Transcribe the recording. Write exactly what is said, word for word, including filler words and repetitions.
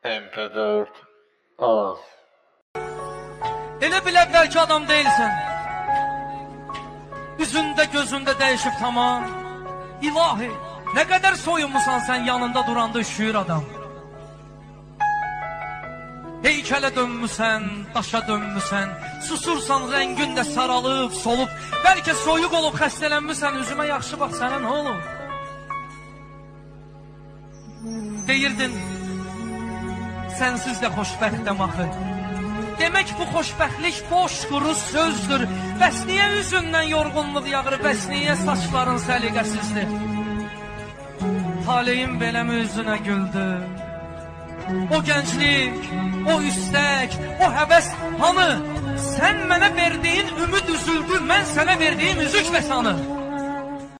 M P dört al. Elə bil əvvəlki adam deyilsən. Üzündə gözündə dəyişib tamam. İlahi, nə qədər soyunmusan sən yanında duranda üşüyür adam. Heykələ dönmüsən, daşa dönmüsən, susursan rəngin də saralıb, solub. Bəlkə soyuq olub xəstələnmişsən, üzümə yaxşı bax sənə nə olur? Deyirdin, sənsiz də xoşbəxtəm axı. Demək bu xoşbəxtlik boş quru sözdür. Bəs niyə üzündən yorğunluq yağır, bəs niyə saçların səliqəsizdir? Taleyim beləmi üzünə güldü? O gənclik, o istək, o həvəs hanı? Sən mənə verdiyin ümid üzüldü, mən sənə verdiyim üzük və sanı.